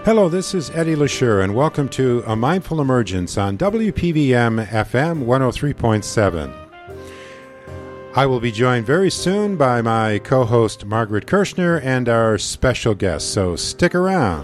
Hello, this is Eddie LaSure, and welcome to A Mindful Emergence on WPVM FM 103.7. I will be joined very soon by my co-host Margaret Kirschner and our special guest, so stick around.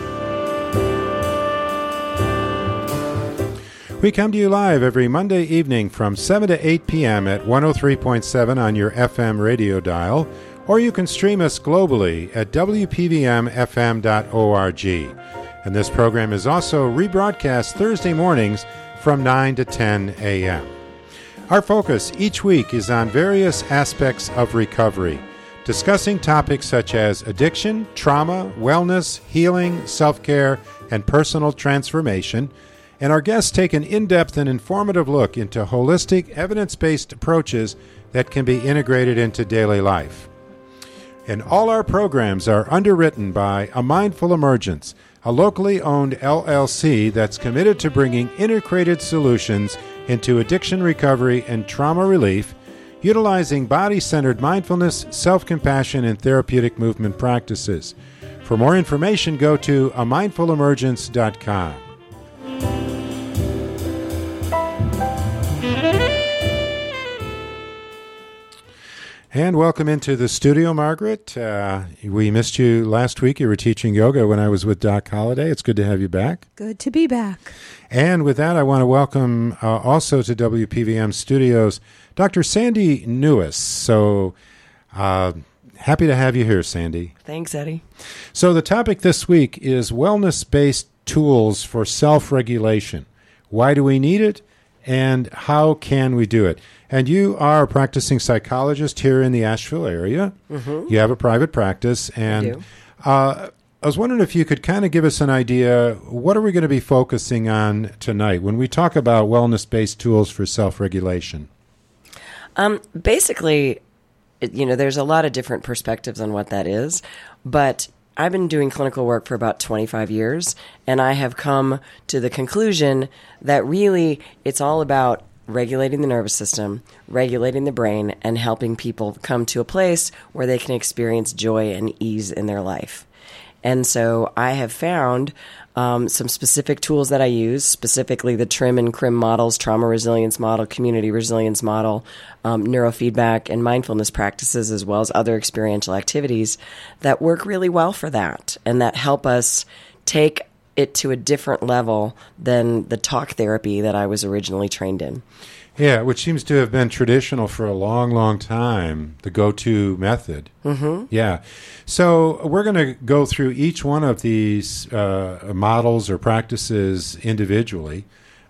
We come to you live every Monday evening from 7 to 8 p.m. at 103.7 on your FM radio dial, or you can stream us globally at wpvmfm.org. And this program is also rebroadcast Thursday mornings from 9 to 10 a.m. Our focus each week is on various aspects of recovery, discussing topics such as addiction, trauma, wellness, healing, self-care, and personal transformation. And our guests take an in-depth and informative look into holistic, evidence-based approaches that can be integrated into daily life. And all our programs are underwritten by A Mindful Emergence, a locally owned LLC that's committed to bringing integrated solutions into addiction recovery and trauma relief, utilizing body-centered mindfulness, self-compassion, and therapeutic movement practices. For more information, go to amindfulemergence.com. And welcome into the studio, Margaret. We missed you last week. You were teaching yoga when I was with Doc Holliday. It's good to have you back. Good to be back. And with that, I want to welcome also to WPVM Studios Dr. Sandy Newis. So happy to have you here, Sandy. Thanks, Eddie. So the topic this week is wellness-based tools for self-regulation. Why do we need it, and how can we do it? And you are a practicing psychologist here in the Asheville area. Mm-hmm. You have a private practice. And I was wondering if you could kind of give us an idea, what are we going to be focusing on tonight when we talk about wellness-based tools for self-regulation? Basically, there's a lot of different perspectives on what that is. But I've been doing clinical work for about 25 years, and I have come to the conclusion that really it's all about regulating the nervous system, regulating the brain, and helping people come to a place where they can experience joy and ease in their life. And so I have found some specific tools that I use, specifically the TRIM and CRIM models, trauma resilience model, community resilience model, neurofeedback, and mindfulness practices, as well as other experiential activities that work really well for that and that help us take it to a different level than the talk therapy that I was originally trained in. Yeah, which seems to have been traditional for a long, long time, the go-to method. Mm-hmm. Yeah. So we're going to go through each one of these models or practices individually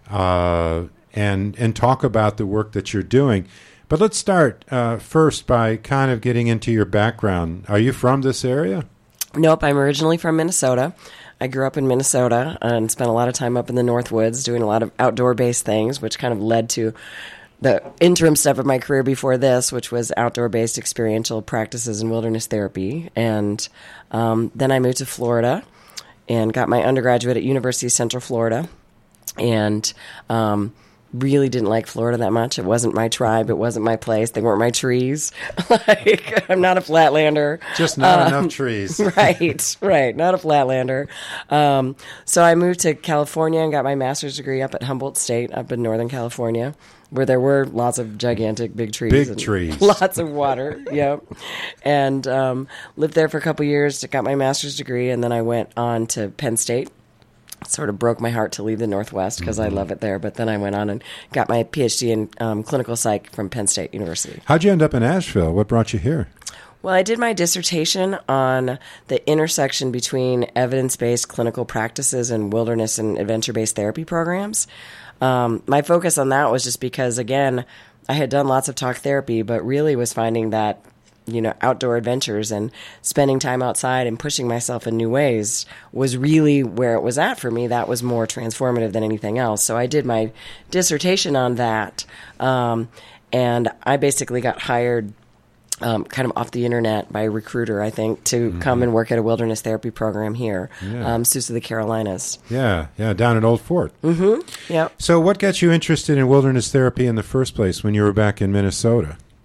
and talk about the work that you're doing. But let's start first by kind of getting into your background. Are you from this area? Nope, I'm originally from Minnesota. I grew up in Minnesota and spent a lot of time up in the Northwoods doing a lot of outdoor-based things, which kind of led to the interim step of my career before this, which was outdoor-based experiential practices and wilderness therapy. And then I moved to Florida and got my undergraduate at University of Central Florida, and really didn't like Florida that much. It wasn't my tribe. It wasn't my place. They weren't my trees. I'm not a flatlander. Just not enough trees. Right. Not a flatlander. So I moved to California and got my master's degree up at Humboldt State up in Northern California, where there were lots of gigantic big trees. Trees. Lots of water. Yep. And lived there for a couple years, got my master's degree, and then I went on to Penn State. Sort of broke my heart to leave the Northwest because I love it there. But then I went on and got my PhD in clinical psych from Penn State University. How'd you end up in Asheville? What brought you here? Well, I did my dissertation on the intersection between evidence-based clinical practices and wilderness and adventure-based therapy programs. My focus on that was just because, again, I had done lots of talk therapy, but really was finding that outdoor adventures and spending time outside and pushing myself in new ways was really where it was at for me. That was more transformative than anything else. So I did my dissertation on that, and I basically got hired kind of off the internet by a recruiter, I think, to come and work at a wilderness therapy program here, Sousa, the Carolinas. Yeah, down at Old Fort. Mm-hmm, yeah. So what got you interested in wilderness therapy in the first place when you were back in Minnesota?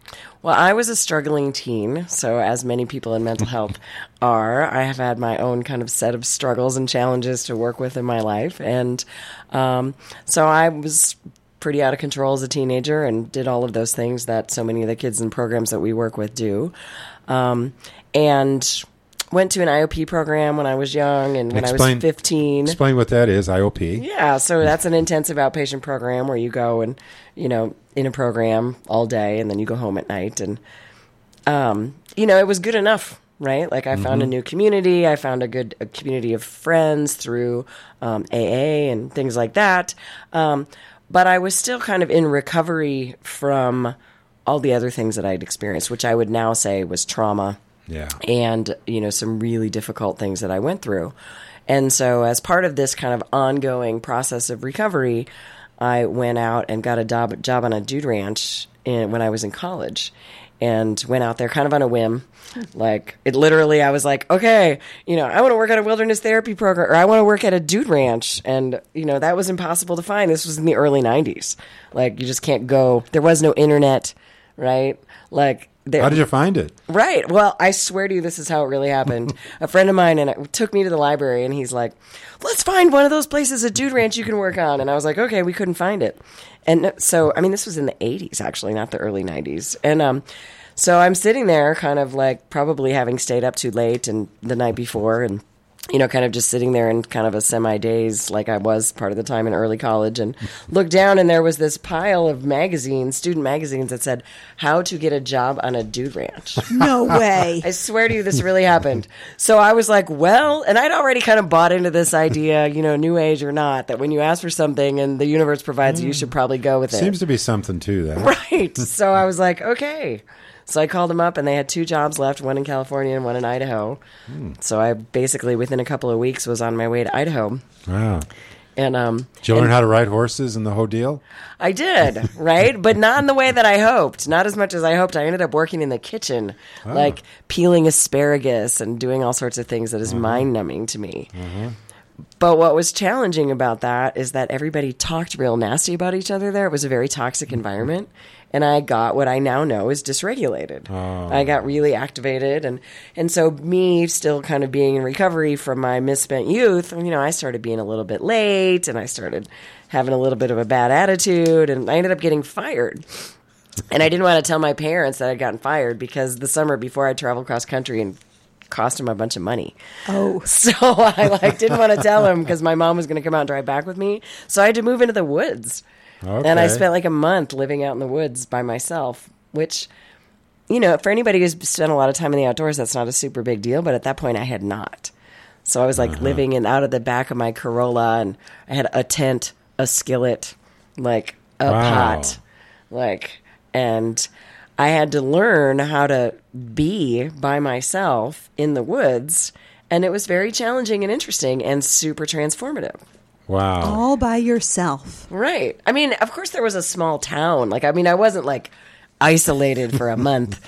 Well, I was a struggling teen, so as many people in mental health are, I have had my own kind of set of struggles and challenges to work with in my life. And so I was pretty out of control as a teenager and did all of those things that so many of the kids in programs that we work with do. And went to an IOP program when I was young and when I was 15. Explain what that is, IOP. Yeah, so that's an intensive outpatient program where you go and, in a program all day and then you go home at night. And, it was good enough, right? Like I found a new community. I found a community of friends through AA and things like that. But I was still kind of in recovery from all the other things that I'd experienced, which I would now say was trauma. Yeah. And, some really difficult things that I went through. And so as part of this kind of ongoing process of recovery, I went out and got a job on a dude ranch when I was in college and went out there kind of on a whim. Like it literally, I was like, okay, I want to work at a wilderness therapy program or I want to work at a dude ranch. And, that was impossible to find. This was in the early 90s. Like you just can't go. There was no internet, right? Like, how did you find it? Right. Well, I swear to you, this is how it really happened. A friend of mine took me to the library, and he's like, let's find one of those places, a dude ranch you can work on. And I was like, okay, we couldn't find it. And so, this was in the 80s, actually, not the early 90s. And so I'm sitting there kind of like probably having stayed up too late and the night before and kind of just sitting there in kind of a semi-daze like I was part of the time in early college and looked down and there was this pile of magazines, student magazines that said, how to get a job on a dude ranch. No way. I swear to you, this really happened. So I was like, well, and I'd already kind of bought into this idea, new age or not, that when you ask for something and the universe provides it, you should probably go with it. Seems to be something to that. Right. So I was like, okay. So I called them up, and they had 2 jobs left, one in California and one in Idaho. So I basically, within a couple of weeks, was on my way to Idaho. Wow. And did you learn how to ride horses and the whole deal? I did, right? But not in the way that I hoped. Not as much as I hoped. I ended up working in the kitchen, like peeling asparagus and doing all sorts of things that is mind-numbing to me. But what was challenging about that is that everybody talked real nasty about each other there. It was a very toxic environment. And I got what I now know is dysregulated. I got really activated. And so me still kind of being in recovery from my misspent youth, I started being a little bit late and I started having a little bit of a bad attitude and I ended up getting fired. And I didn't want to tell my parents that I'd gotten fired because the summer before I traveled cross country and cost them a bunch of money. Oh. So I didn't want to tell them because my mom was going to come out and drive back with me. So I had to move into the woods. Okay. And I spent like a month living out in the woods by myself, which, for anybody who's spent a lot of time in the outdoors, that's not a super big deal. But at that point, I had not. So I was like living out of the back of my Corolla, and I had a tent, a skillet, like a pot, and I had to learn how to be by myself in the woods. And it was very challenging and interesting and super transformative. Wow. All by yourself. Right. Of course there was a small town. I wasn't isolated for a month,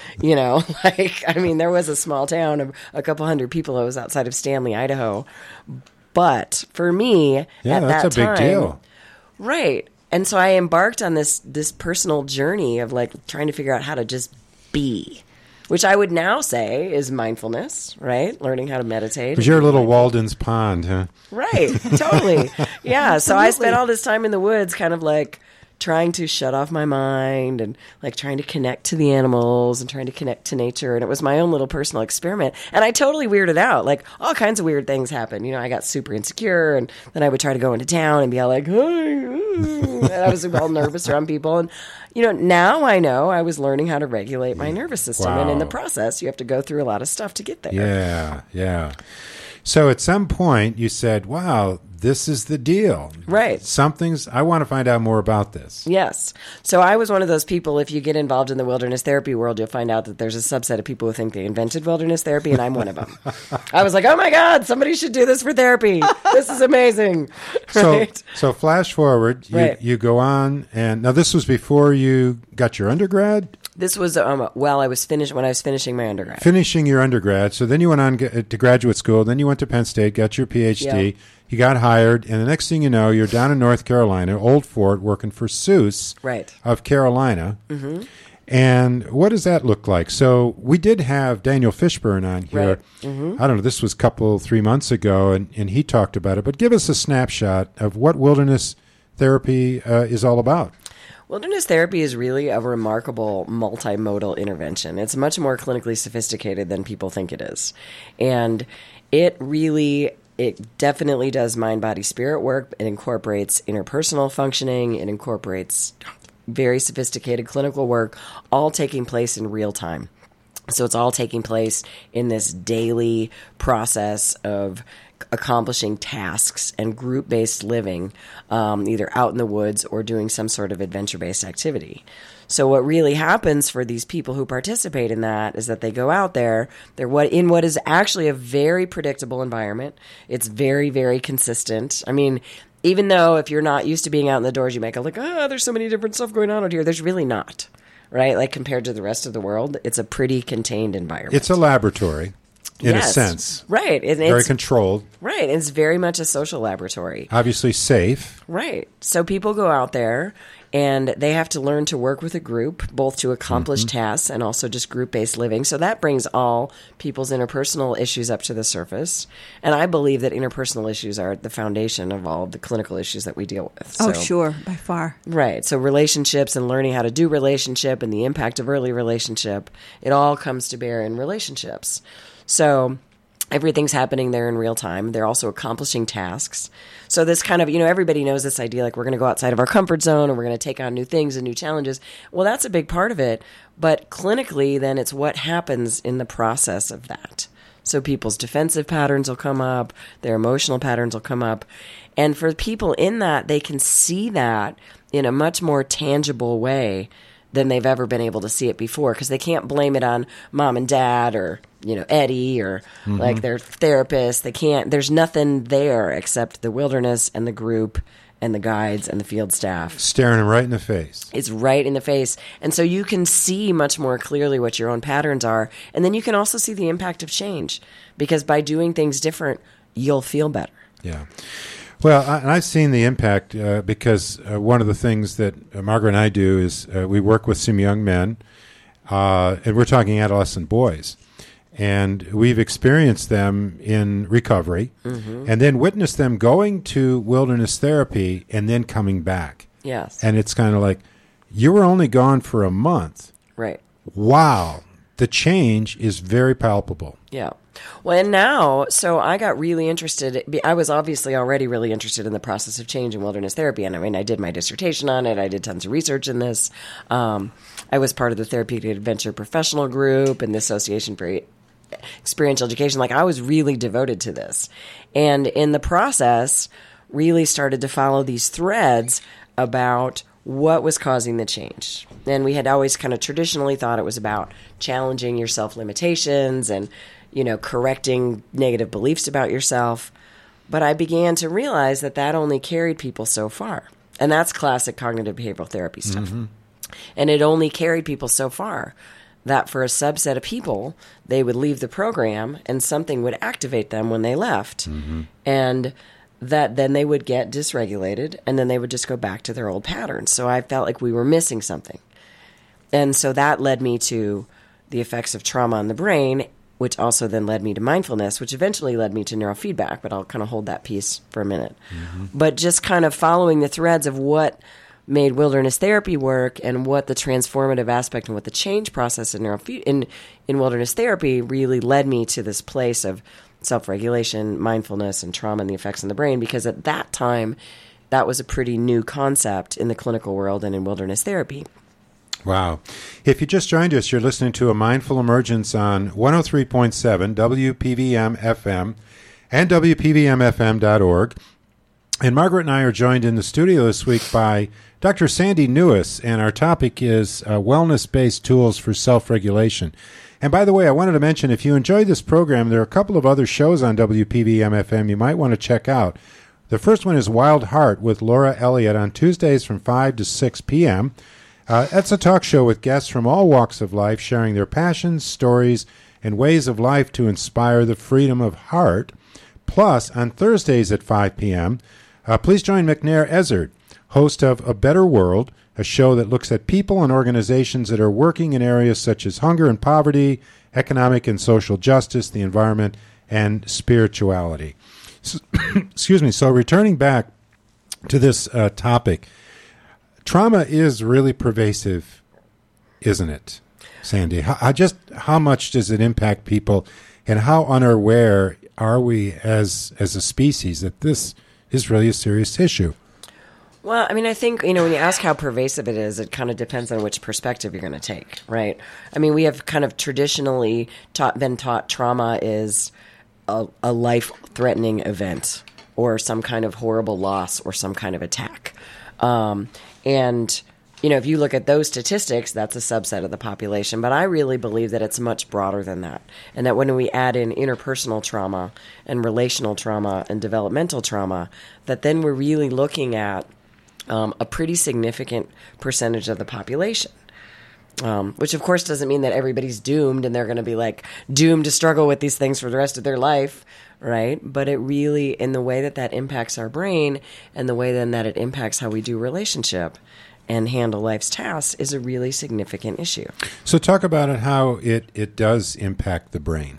there was a small town of a couple hundred people. I was outside of Stanley, Idaho. But for me, at that time. That's a big deal. Right. And so I embarked on this personal journey of trying to figure out how to just be. Which I would now say is mindfulness, right? Learning how to meditate. Because you're a little Walden's Pond, huh? Right, totally. Yeah, so I spent all this time in the woods kind of trying to shut off my mind and trying to connect to the animals and trying to connect to nature. And it was my own little personal experiment. And I totally weirded out. All kinds of weird things happened. I got super insecure and then I would try to go into town and be all like, and I was all nervous around people. And, now I know I was learning how to regulate my nervous system. Wow. And in the process, you have to go through a lot of stuff to get there. Yeah. So at some point you said, wow, this is the deal. Right. I want to find out more about this. Yes. So I was one of those people, if you get involved in the wilderness therapy world, you'll find out that there's a subset of people who think they invented wilderness therapy, and I'm one of them. I was like, oh my God, somebody should do this for therapy. This is amazing. Right? So flash forward, you go on, and now this was before you got your undergrad? This was when I was finishing my undergrad. Finishing your undergrad. So then you went on to graduate school. Then you went to Penn State, got your PhD. Yep. You got hired. And the next thing you know, you're down in North Carolina, Old Fort, working for Seuss right. of Carolina. Mm-hmm. And what does that look like? So we did have Daniel Fishburne on here. Right. Mm-hmm. I don't know, this was a 3 months ago, and he talked about it. But give us a snapshot of what wilderness therapy is all about. Wilderness therapy is really a remarkable multimodal intervention. It's much more clinically sophisticated than people think it is. And it definitely does mind, body, spirit work. It incorporates interpersonal functioning. It incorporates very sophisticated clinical work, all taking place in real time. So it's all taking place in this daily process of accomplishing tasks and group-based living, either out in the woods or doing some sort of adventure-based activity. So what really happens for these people who participate in that is that they go out there, they're in what is actually a very predictable environment. It's very, very consistent. I mean, even though if you're not used to being out in the doors, you might go like, there's so many different stuff going on out here. There's really not, right? Like compared to the rest of the world, it's a pretty contained environment. It's a laboratory. In Yes. a sense. Right. And Very it's controlled. right. It's very much a social laboratory. Obviously safe. Right. So people go out there and they have to learn to work with a group, both to accomplish tasks and also just group-based living. So that brings all people's interpersonal issues up to the surface. And I believe that interpersonal issues are the foundation of all of the clinical issues that we deal with. Oh, So- sure, by far. Right. So relationships and learning how to do relationship and the impact of early relationship, it all comes to bear in relationships. So everything's happening there in real time. They're also accomplishing tasks. So this kind of, everybody knows this idea, like we're going to go outside of our comfort zone and we're going to take on new things and new challenges. Well, that's a big part of it. But clinically, then it's what happens in the process of that. So people's defensive patterns will come up, their emotional patterns will come up. And for people in that, they can see that in a much more tangible way than they've ever been able to see it before, because they can't blame it on mom and dad or Eddie or like their therapist. They can't. There's nothing there except the wilderness and the group and the guides and the field staff. Staring them right in the face. It's right in the face, and so you can see much more clearly what your own patterns are, and then you can also see the impact of change, because by doing things different, you'll feel better. Yeah. Well, I've seen the impact because one of the things that Margaret and I do is we work with some young men, and we're talking adolescent boys. And we've experienced them in recovery and then witnessed them going to wilderness therapy and then coming back. Yes. And it's kind of like, you were only gone for a month. Right. Wow. The change is very palpable. Yeah. Well, and now, so I got really interested. I was obviously already really interested in the process of change in wilderness therapy. And I mean, I did my dissertation on it. I did tons of research in this. I was part of the Therapeutic Adventure Professional Group and the Association for Experiential Education. Like, I was really devoted to this. And in the process, really started to follow these threads about what was causing the change. And we had always kind of traditionally thought it was about challenging your self-limitations and, correcting negative beliefs about yourself. But I began to realize that that only carried people so far. And that's classic cognitive behavioral therapy stuff. And it only carried people so far that for a subset of people, they would leave the program and something would activate them when they left. And that then they would get dysregulated and then they would just go back to their old patterns. So I felt like we were missing something. And so that led me to the effects of trauma on the brain, which also then led me to mindfulness, which eventually led me to neurofeedback, but I'll kind of hold that piece for a minute. But just kind of following the threads of what made wilderness therapy work and what the transformative aspect and what the change process in wilderness therapy really led me to this place of self-regulation, mindfulness, and trauma and the effects on the brain, because at that time, that was a pretty new concept in the clinical world and in wilderness therapy. Wow. If you just joined us, you're listening to A Mindful Emergence on 103.7 WPVM FM and WPVMFM.org. And Margaret and I are joined in the studio this week by Dr. Sandy Newis, and our topic is wellness-based tools for self-regulation. And by the way, I wanted to mention, if you enjoyed this program, there are a couple of other shows on WPVM-FM you might want to check out. The first one is Wild Heart with Laura Elliott on Tuesdays from 5 to 6 p.m. That's a talk show with guests from all walks of life sharing their passions, stories, and ways of life to inspire the freedom of heart. Plus, on Thursdays at 5 p.m., please join McNair Ezzard, host of A Better World, a show that looks at people and organizations that are working in areas such as hunger and poverty, economic and social justice, the environment, and spirituality. So, excuse me. So returning back to this topic, trauma is really pervasive, isn't it, Sandy? How much does it impact people, and how unaware are we as a species that this is really a serious issue? Well, I mean, I think, when you ask how pervasive it is, it kind of depends on which perspective you're going to take, right? I mean, we have kind of traditionally been taught trauma is a life-threatening event or some kind of horrible loss or some kind of attack. And, if you look at those statistics, that's a subset of the population. But I really believe that it's much broader than that. And that when we add in interpersonal trauma and relational trauma and developmental trauma, that then we're really looking at a pretty significant percentage of the population. Which, of course, doesn't mean that everybody's doomed and they're going to be doomed to struggle with these things for the rest of their life, right? But it really, in the way that impacts our brain and the way then that it impacts how we do relationship and handle life's tasks is a really significant issue. So talk about it, how it does impact the brain.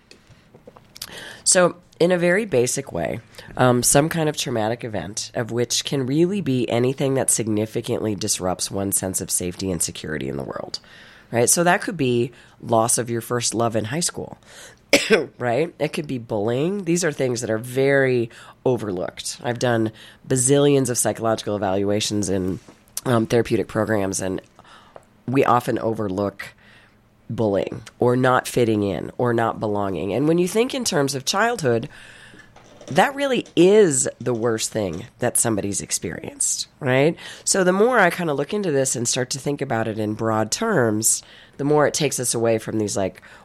So in a very basic way, some kind of traumatic event, of which can really be anything that significantly disrupts one's sense of safety and security in the world, right? So that could be loss of your first love in high school, right? It could be bullying. These are things that are very overlooked. I've done bazillions of psychological evaluations in therapeutic programs, and we often overlook bullying or not fitting in or not belonging. And when you think in terms of childhood, that really is the worst thing that somebody's experienced, right? So the more I kind of look into this and start to think about it in broad terms, the more it takes us away from these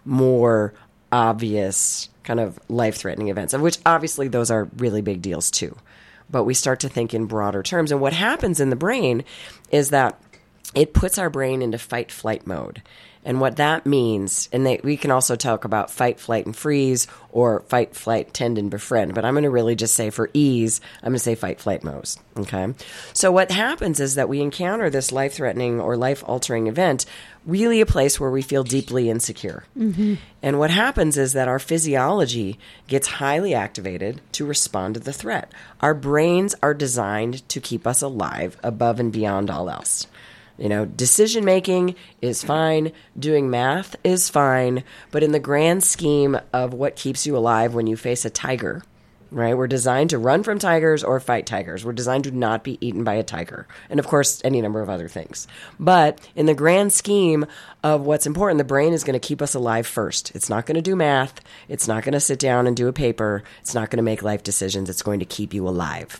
more obvious kind of life-threatening events, of which obviously those are really big deals too. But we start to think in broader terms. And what happens in the brain is that it puts our brain into fight-flight mode. And what that means, and we can also talk about fight, flight, and freeze, or fight, flight, tend, and befriend. But I'm going to really just say, for ease, I'm going to say fight, flight mode. Okay? So what happens is that we encounter this life-threatening or life-altering event, really a place where we feel deeply insecure. Mm-hmm. And what happens is that our physiology gets highly activated to respond to the threat. Our brains are designed to keep us alive above and beyond all else. Decision making is fine, doing math is fine, but in the grand scheme of what keeps you alive when you face a tiger, right? We're designed to run from tigers or fight tigers. We're designed to not be eaten by a tiger. And of course, any number of other things. But in the grand scheme of what's important, the brain is going to keep us alive first. It's not going to do math. It's not going to sit down and do a paper. It's not going to make life decisions. It's going to keep you alive.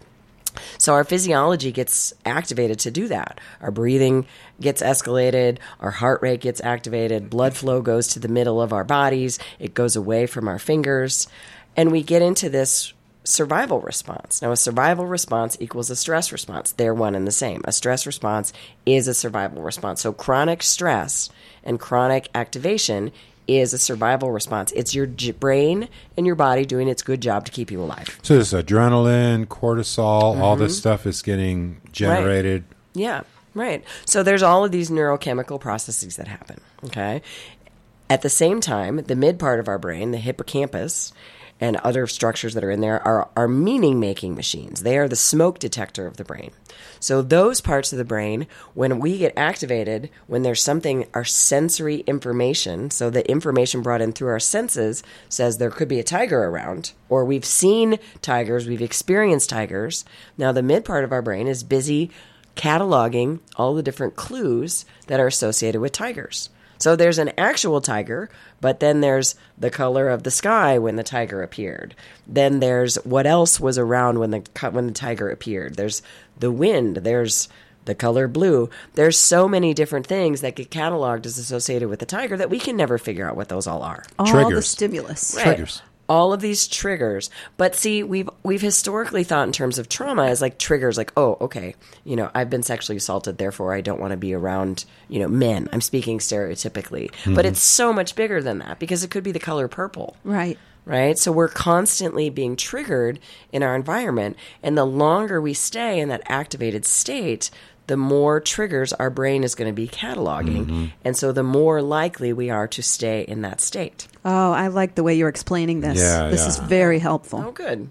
So our physiology gets activated to do that. Our breathing gets escalated, our heart rate gets activated, blood flow goes to the middle of our bodies, it goes away from our fingers, and we get into this survival response. Now, a survival response equals a stress response. They're one and the same. A stress response is a survival response. So chronic stress and chronic activation is a survival response. It's your brain and your body doing its good job to keep you alive. So this adrenaline, cortisol, all this stuff is getting generated. Right. Yeah, right. So there's all of these neurochemical processes that happen, okay? At the same time, the mid part of our brain, the hippocampus, and other structures that are in there are meaning-making machines. They are the smoke detector of the brain. So those parts of the brain, when we get activated, when there's something, our sensory information, so the information brought in through our senses says there could be a tiger around, or we've seen tigers, we've experienced tigers. Now the mid part of our brain is busy cataloging all the different clues that are associated with tigers. So there's an actual tiger, but then there's the color of the sky when the tiger appeared. Then there's what else was around when the tiger appeared. There's the wind. There's the color blue. There's so many different things that get cataloged as associated with the tiger that we can never figure out what those all are. All Triggers. the stimulus. Right. Triggers. All of these triggers. But see, we've historically thought in terms of trauma as triggers, oh, okay, I've been sexually assaulted, therefore I don't want to be around, men. I'm speaking stereotypically. Mm-hmm. But it's so much bigger than that because it could be the color purple. Right. Right? So we're constantly being triggered in our environment. And the longer we stay in that activated state, the more triggers our brain is going to be cataloging. And so the more likely we are to stay in that state. Oh, I like the way you're explaining this. Yeah, This yeah. is very helpful. Oh, good.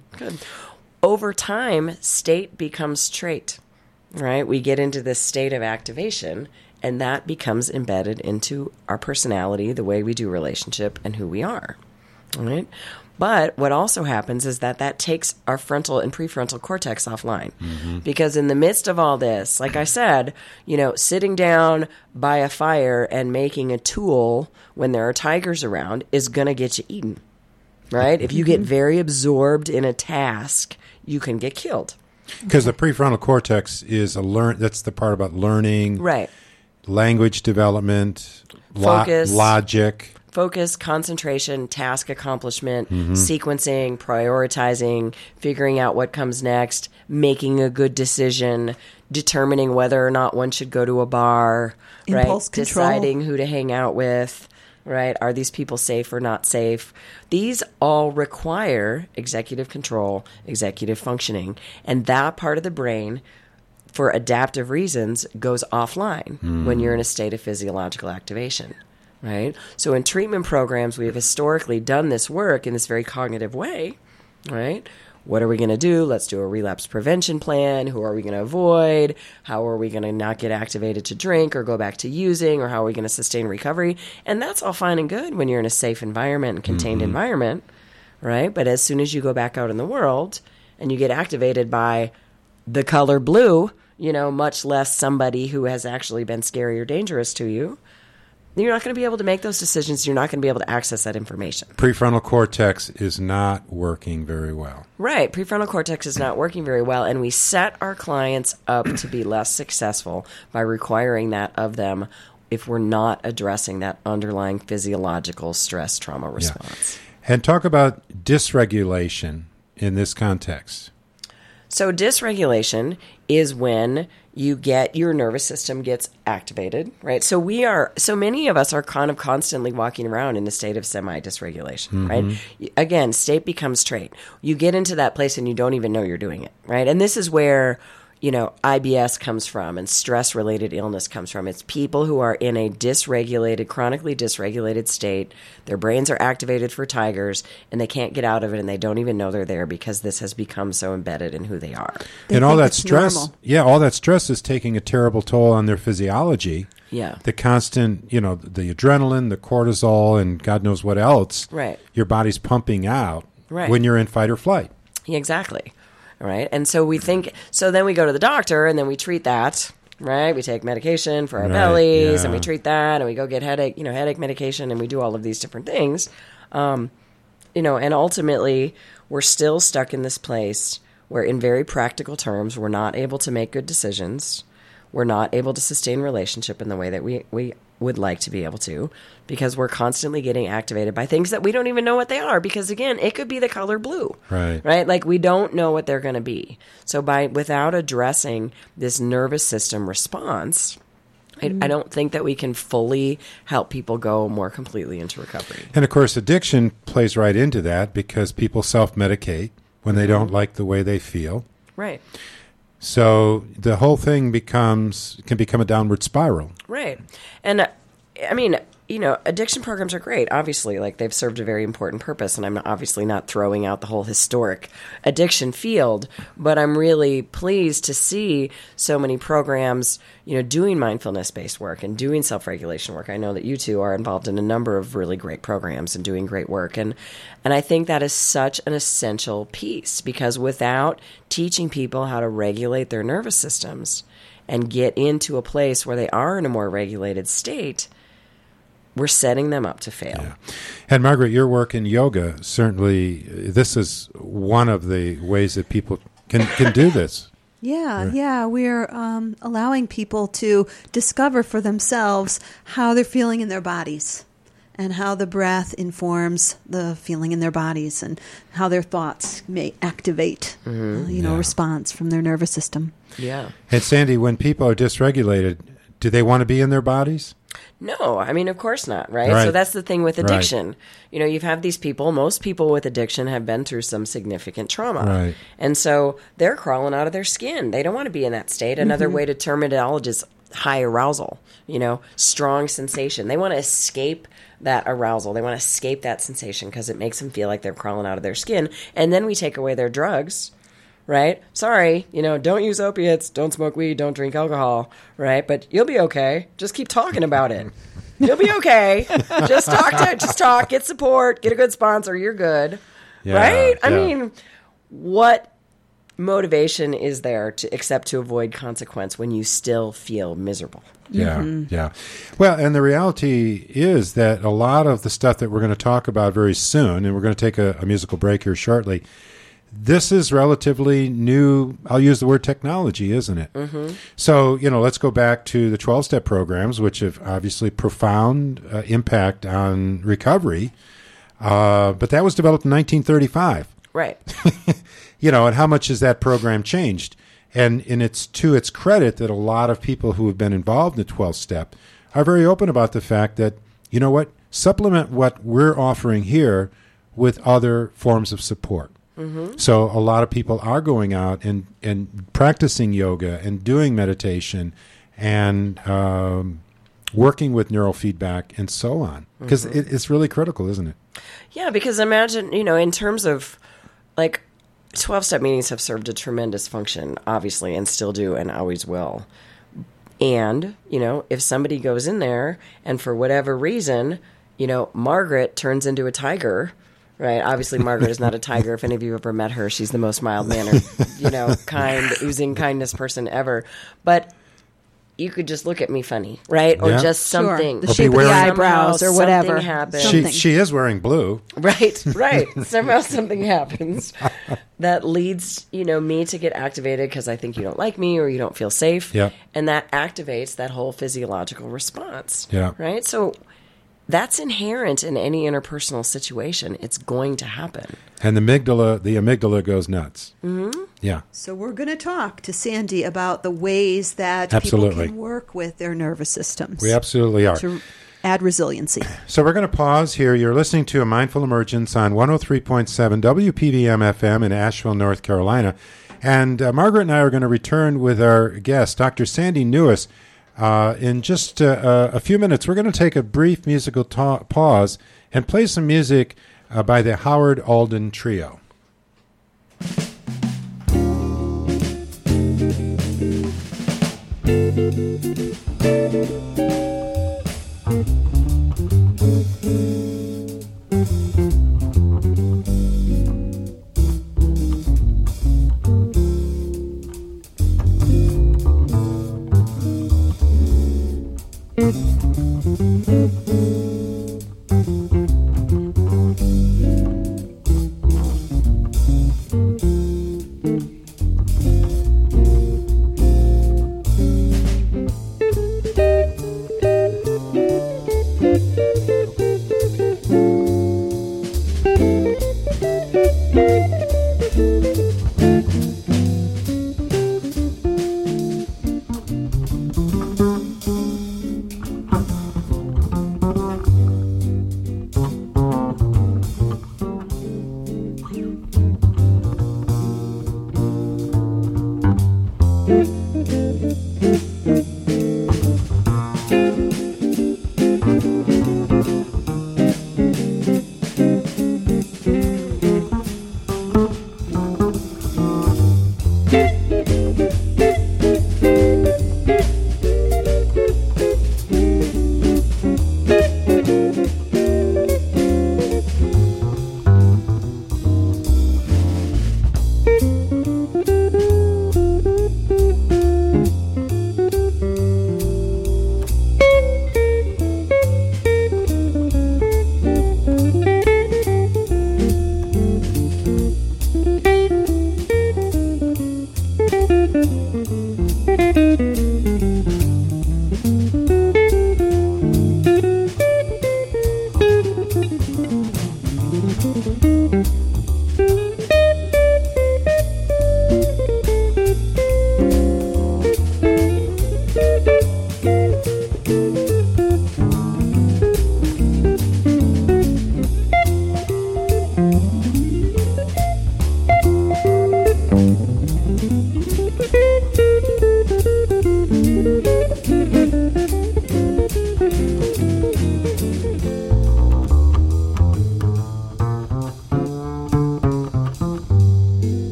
Over time, state becomes trait, right? We get into this state of activation, and that becomes embedded into our personality, the way we do relationship, and who we are, right? But what also happens is that takes our frontal and prefrontal cortex offline. Because in the midst of all this, like I said, sitting down by a fire and making a tool when there are tigers around is going to get you eaten, right? If you get very absorbed in a task, you can get killed. Because the prefrontal cortex is that's the part about learning, Right. language development, Focus. logic. Focus, concentration, task accomplishment, sequencing, prioritizing, figuring out what comes next, making a good decision, determining whether or not one should go to a bar, Impulse right? control. Deciding who to hang out with, right? Are these people safe or not safe? These all require executive control, executive functioning, and that part of the brain, for adaptive reasons, goes offline when you're in a state of physiological activation. Right? So in treatment programs, we have historically done this work in this very cognitive way, right? What are we going to do? Let's do a relapse prevention plan. Who are we going to avoid? How are we going to not get activated to drink or go back to using? Or how are we going to sustain recovery? And that's all fine and good when you're in a safe environment and contained environment, right? But as soon as you go back out in the world and you get activated by the color blue, much less somebody who has actually been scary or dangerous to you, you're not going to be able to make those decisions. You're not going to be able to access that information. Prefrontal cortex is not working very well. Right. Prefrontal cortex is not working very well, and we set our clients up to be less successful by requiring that of them if we're not addressing that underlying physiological stress trauma response. And talk about dysregulation in this context. So dysregulation is when your nervous system gets activated, right? So many of us are kind of constantly walking around in a state of semi-dysregulation, right? Again, state becomes trait. You get into that place and you don't even know you're doing it, right? And this is where, IBS comes from and stress-related illness comes from. It's people who are in a chronically dysregulated state. Their brains are activated for tigers, and they can't get out of it, and they don't even know they're there because this has become so embedded in who they are. And all think that it's stress, normal. all that stress is taking a terrible toll on their physiology. Yeah. The constant, the adrenaline, the cortisol, and God knows what else. Right. Your body's pumping out Right. when you're in fight or flight. Exactly. Right. And so then we go to the doctor and then we treat that, right? We take medication for our Right, bellies yeah. and we treat that and we go get headache medication and we do all of these different things. And ultimately we're still stuck in this place where in very practical terms, we're not able to make good decisions. We're not able to sustain relationship in the way that we would like to be able to because we're constantly getting activated by things that we don't even know what they are because, again, it could be the color blue. Right. Right? Like we don't know what they're going to be. So without addressing this nervous system response, I don't think that we can fully help people go more completely into recovery. And, of course, addiction plays right into that because people self-medicate when they don't like the way they feel. Right. So the whole thing can become a downward spiral. Right. And addiction programs are great. Obviously, like they've served a very important purpose, and I'm obviously not throwing out the whole historic addiction field, but I'm really pleased to see so many programs, doing mindfulness-based work and doing self-regulation work. I know that you two are involved in a number of really great programs and doing great work, and I think that is such an essential piece because without teaching people how to regulate their nervous systems and get into a place where they are in a more regulated state, we're setting them up to fail. Yeah. And Margaret, your work in yoga, certainly this is one of the ways that people can do this. Yeah. We're allowing people to discover for themselves how they're feeling in their bodies and how the breath informs the feeling in their bodies and how their thoughts may activate, response from their nervous system. Yeah. And Sandy, when people are dysregulated, do they want to be in their bodies? No, I mean, of course not, right? Right. So that's the thing with Right. addiction. You know, you've had these people, most people with addiction have been through some significant trauma. Right. And so they're crawling out of their skin. They don't want to be in that state. Another way to term it is high arousal, you know, strong sensation. They want to escape that arousal. They want to escape that sensation because it makes them feel like they're crawling out of their skin. And then we take away their drugs. Right? Sorry, you know, don't use opiates, don't smoke weed, don't drink alcohol, right? But you'll be okay. Just keep talking about it. You'll be okay. Just talk, get support, get a good sponsor, you're good. Yeah, right? I yeah. mean, what motivation is there except to avoid consequence when you still feel miserable? Yeah, yeah. Well, and the reality is that a lot of the stuff that we're going to talk about very soon, and we're going to take a musical break here shortly, this is relatively new, I'll use the word technology, isn't it? Mm-hmm. So, you know, let's go back to the 12-step programs, which have obviously profound impact on recovery. But that was developed in 1935. Right. You know, and how much has that program changed? And it's to its credit that a lot of people who have been involved in the 12-step are very open about the fact that, you know what, supplement what we're offering here with other forms of support. Mm-hmm. So a lot of people are going out and practicing yoga and doing meditation and working with neurofeedback and so on. Because it's really critical, isn't it? Yeah, because imagine, you know, in terms of like 12-step meetings have served a tremendous function, obviously, and still do and always will. And, you know, if somebody goes in there and for whatever reason, you know, Margaret turns into a tiger, right? Obviously, Margaret is not a tiger. If any of you have ever met her, she's the most mild-mannered, you know, kind, oozing kindness person ever. But you could just look at me funny, right? Or Yeah. just something. The shape of the eyebrows or whatever. Something happens. She is wearing blue. Right. Somehow something happens that leads, you know, me to get activated because I think you don't like me or you don't feel safe. Yeah. And that activates that whole physiological response. Yeah. Right? So that's inherent in any interpersonal situation. It's going to happen. And the amygdala goes nuts. Mm-hmm. Yeah. So we're going to talk to Sandy about the ways that Absolutely. people can work with their nervous systems. We absolutely are. to add resiliency. So we're going to pause here. You're listening to A Mindful Emergence on 103.7 WPVM FM in Asheville, North Carolina. And Margaret and I are going to return with our guest, Dr. Sandy Newis. In just a few minutes, we're going to take a brief musical pause and play some music by the Howard Alden Trio.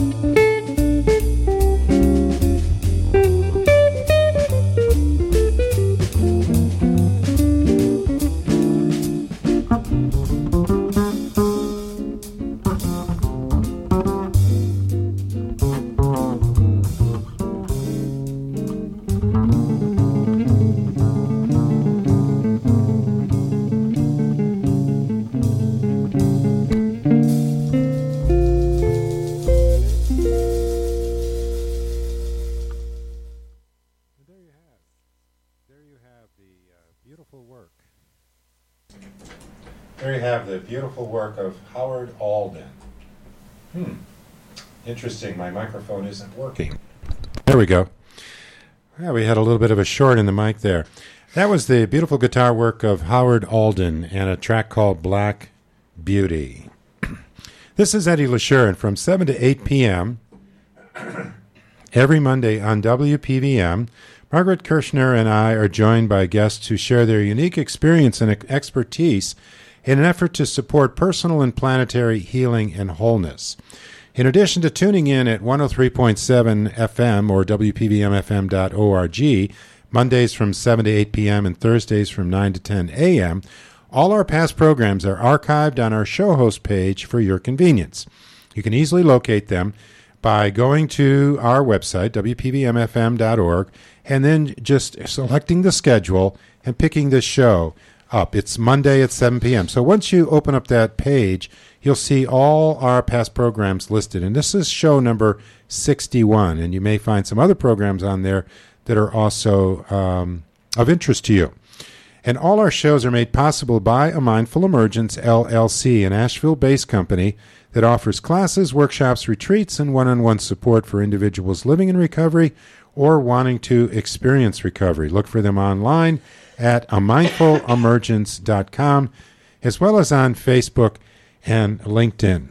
There you have the beautiful work of Howard Alden. Interesting, my microphone isn't working. There we go. Yeah, we had a little bit of a short in the mic there. That was the beautiful guitar work of Howard Alden and a track called Black Beauty. This is Eddie LaSure, and from 7 to 8 p.m. every Monday on WPVM, Margaret Kirshner and I are joined by guests who share their unique experience and expertise in an effort to support personal and planetary healing and wholeness. In addition to tuning in at 103.7 FM or WPVMFM.org, Mondays from 7 to 8 p.m. and Thursdays from 9 to 10 a.m., all our past programs are archived on our show host page for your convenience. You can easily locate them by going to our website, WPVMFM.org, and then just selecting the schedule and picking this show up. It's Monday at 7 p.m. So once you open up that page, you'll see all our past programs listed. And this is show number 61. And you may find some other programs on there that are also of interest to you. And all our shows are made possible by A Mindful Emergence, LLC, an Asheville-based company that offers classes, workshops, retreats, and one-on-one support for individuals living in recovery or wanting to experience recovery. Look for them online at amindfulemergence.com, as well as on Facebook and LinkedIn.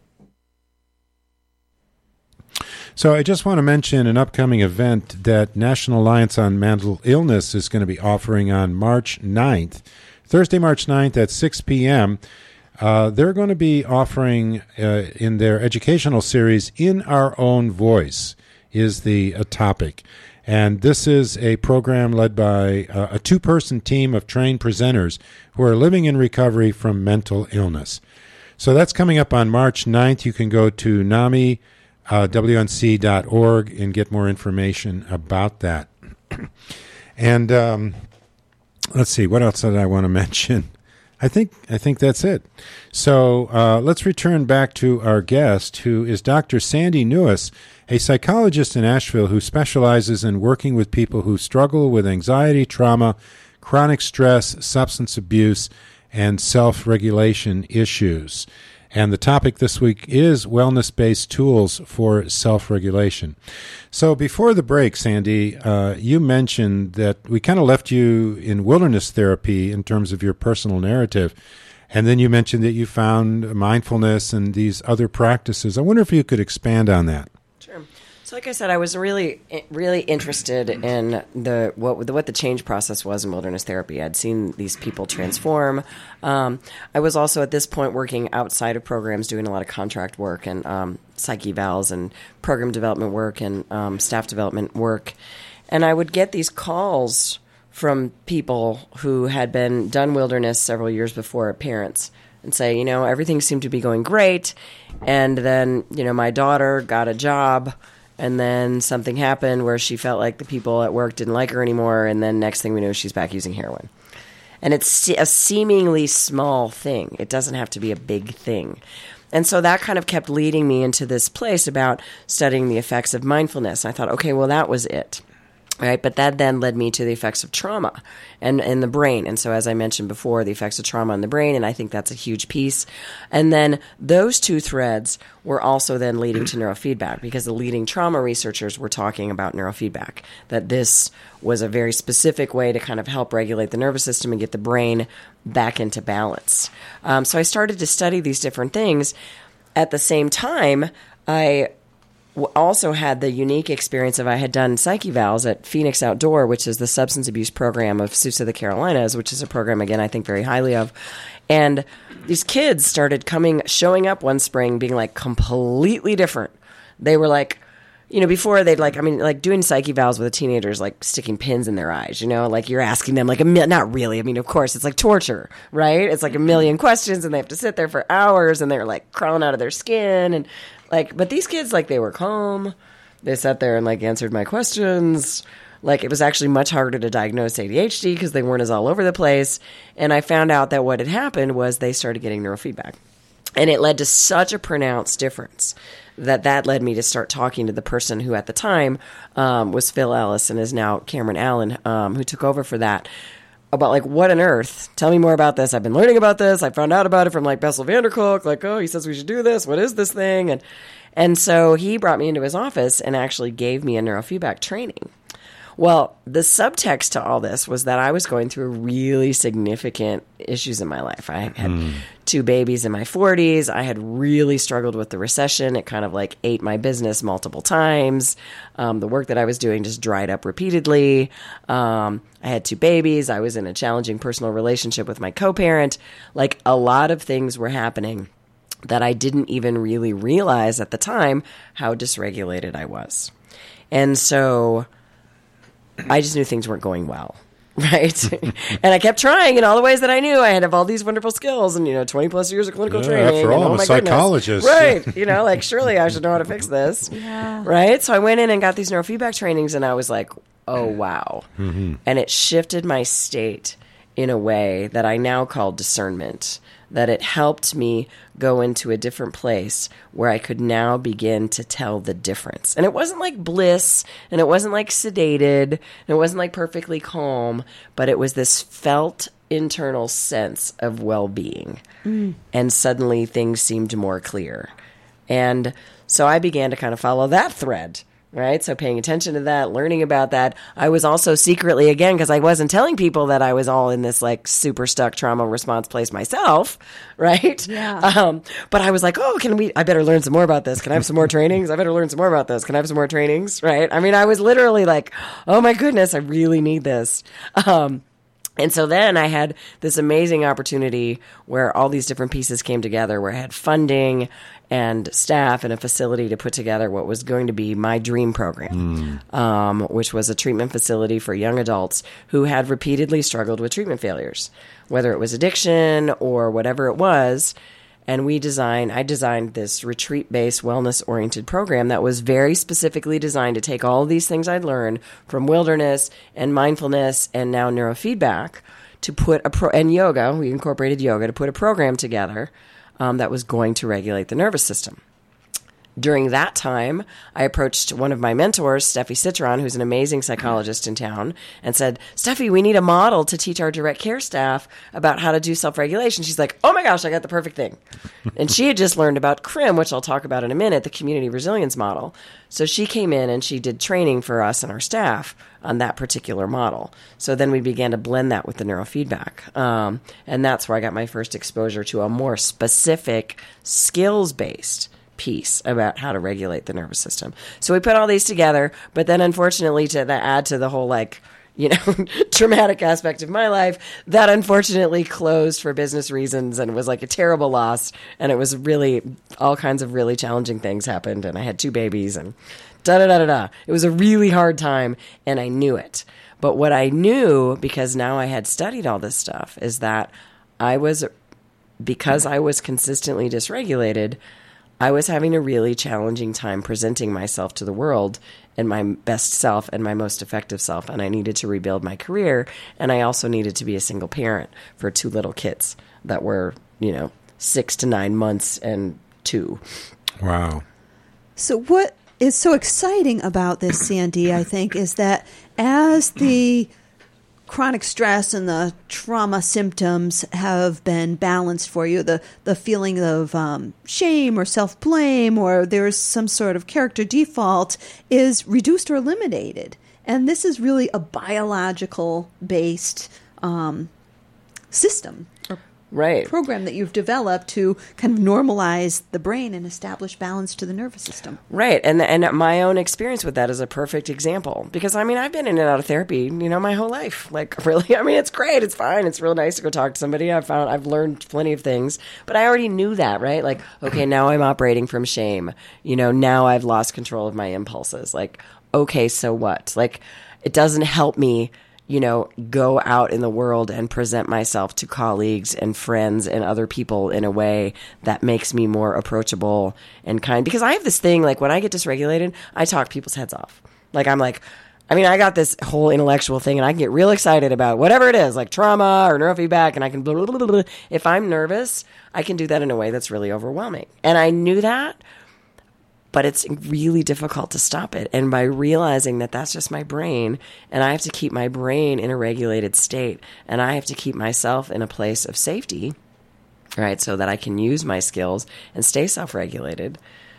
So I just want to mention an upcoming event that National Alliance on Mental Illness is going to be offering on March 9th, Thursday, March 9th at 6 p.m. They're going to be offering in their educational series, In Our Own Voice is the topic. And this is a program led by a two-person team of trained presenters who are living in recovery from mental illness. So that's coming up on March 9th. You can go to WNC.org and get more information about that. And let's see, what else did I want to mention? I think that's it. So let's return back to our guest, who is Dr. Sandy Newis, a psychologist in Asheville who specializes in working with people who struggle with anxiety, trauma, chronic stress, substance abuse, and self-regulation issues. And the topic this week is wellness-based tools for self-regulation. So before the break, Sandy, you mentioned that we kind of left you in wilderness therapy in terms of your personal narrative. And then you mentioned that you found mindfulness and these other practices. I wonder if you could expand on that. Sure. So like I said, I was really interested in what the change process was in wilderness therapy. I'd seen these people transform. I was also at this point working outside of programs, doing a lot of contract work and psych evals and program development work and staff development work. And I would get these calls from people who had been done wilderness several years before, parents, and say, everything seemed to be going great. And then, my daughter got a job. And then something happened where she felt like the people at work didn't like her anymore. And then next thing we know, she's back using heroin. And it's a seemingly small thing. It doesn't have to be a big thing. And so that kind of kept leading me into this place about studying the effects of mindfulness. I thought, okay, well, that was it. Right, but that then led me to the effects of trauma and in the brain. And so as I mentioned before, the effects of trauma in the brain, and I think that's a huge piece. And then those two threads were also then leading to neurofeedback, because the leading trauma researchers were talking about neurofeedback, that this was a very specific way to kind of help regulate the nervous system and get the brain back into balance. So I started to study these different things. At the same time, I also had the unique experience of I had done psych evals at Phoenix Outdoor, which is the substance abuse program of SUSE the Carolinas, which is a program, again, I think very highly of. And these kids started showing up one spring being like completely different They were like, before they'd like doing psyche valves with a teenager's like sticking pins in their eyes, like you're asking them like not really. I mean, of course it's like torture, right? It's like a million questions and they have to sit there for hours and they're like crawling out of their skin and like, but these kids, like they were calm. They sat there and like answered my questions. Like it was actually much harder to diagnose ADHD because they weren't as all over the place. And I found out that what had happened was they started getting neurofeedback. And it led to such a pronounced difference that led me to start talking to the person who at the time was Phil Ellis and is now Cameron Allen, who took over for that, about like, what on earth? Tell me more about this. I've been learning about this. I found out about it from like Bessel van der Kolk. Like, oh, he says we should do this. What is this thing? And so he brought me into his office and actually gave me a neurofeedback training. Well, the subtext to all this was that I was going through really significant issues in my life. I had 2 babies in my 40s. I had really struggled with the recession. It kind of like ate my business multiple times. The work that I was doing just dried up repeatedly. I had 2 babies. I was in a challenging personal relationship with my co-parent. Like a lot of things were happening that I didn't even really realize at the time how dysregulated I was. And so I just knew things weren't going well, right? And I kept trying in all the ways that I knew. I had all these wonderful skills and, 20 plus years of clinical training. After all, and, I'm a psychologist. Right. Like surely I should know how to fix this. Yeah. Right. So I went in and got these neurofeedback trainings and I was like, oh, wow. Mm-hmm. And it shifted my state in a way that I now call discernment, that it helped me go into a different place where I could now begin to tell the difference. And it wasn't like bliss, and it wasn't like sedated, and it wasn't like perfectly calm, but it was this felt internal sense of well-being. And suddenly things seemed more clear. And so I began to kind of follow that thread. Right. So paying attention to that, learning about that. I was also secretly, again, because I wasn't telling people that I was all in this like super stuck trauma response place myself. Right. Yeah. But I was like, oh, I better learn some more about this. Can I have some more trainings? I better learn some more about this. Can I have some more trainings? Right. I mean, I was literally like, oh my goodness, I really need this. And so then I had this amazing opportunity where all these different pieces came together, where I had funding and staff and a facility to put together what was going to be my dream program, which was a treatment facility for young adults who had repeatedly struggled with treatment failures, whether it was addiction or whatever it was. And I designed this retreat-based, wellness-oriented program that was very specifically designed to take all of these things I'd learned from wilderness and mindfulness and now neurofeedback to put and yoga. We incorporated yoga to put a program together that was going to regulate the nervous system. During that time, I approached one of my mentors, Steffi Citron, who's an amazing psychologist in town, and said, Steffi, we need a model to teach our direct care staff about how to do self-regulation. She's like, oh my gosh, I got the perfect thing. And she had just learned about CRIM, which I'll talk about in a minute, the community resilience model. So she came in and she did training for us and our staff on that particular model. So then we began to blend that with the neurofeedback. And that's where I got my first exposure to a more specific skills-based piece about how to regulate the nervous system. So we put all these together, but then unfortunately to add to the whole traumatic aspect of my life, that unfortunately closed for business reasons and was like a terrible loss. And it was really all kinds of really challenging things happened. And I had 2 babies and da-da-da-da-da. It was a really hard time and I knew it. But what I knew, because now I had studied all this stuff, is that because I was consistently dysregulated, I was having a really challenging time presenting myself to the world and my best self and my most effective self. And I needed to rebuild my career. And I also needed to be a single parent for 2 little kids that were, 6 to 9 months and 2. Wow. So what is so exciting about this, Sandy, I think, is that as the chronic stress and the trauma symptoms have been balanced for you, the feeling of shame or self-blame or there's some sort of character default is reduced or eliminated. And this is really a biological-based system. Right. program that you've developed to kind of normalize the brain and establish balance to the nervous system. Right. And my own experience with that is a perfect example. Because, I mean, I've been in and out of therapy, my whole life. Like, really, I mean, it's great. It's fine. It's real nice to go talk to somebody. I've learned plenty of things. But I already knew that, right? Like, okay, now I'm operating from shame. Now I've lost control of my impulses. Like, okay, so what? Like, it doesn't help me go out in the world and present myself to colleagues and friends and other people in a way that makes me more approachable and kind. Because I have this thing, like when I get dysregulated, I talk people's heads off. Like I got this whole intellectual thing and I can get real excited about whatever it is, like trauma or neurofeedback, and I can blah, blah, blah, blah. If I'm nervous, I can do that in a way that's really overwhelming. And I knew that. But it's really difficult to stop it. And by realizing that that's just my brain, and I have to keep my brain in a regulated state, and I have to keep myself in a place of safety, right, so that I can use my skills and stay self-regulated,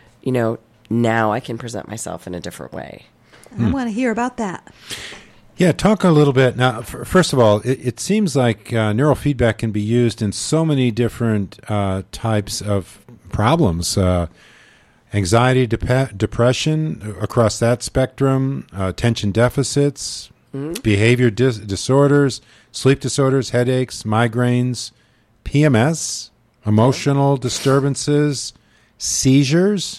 now I can present myself in a different way. I want to hear about that. Yeah, talk a little bit. Now, first of all, it seems like neurofeedback can be used in so many different types of problems. Anxiety, depression, across that spectrum, attention deficits, behavior disorders, sleep disorders, headaches, migraines, PMS, emotional disturbances, seizures,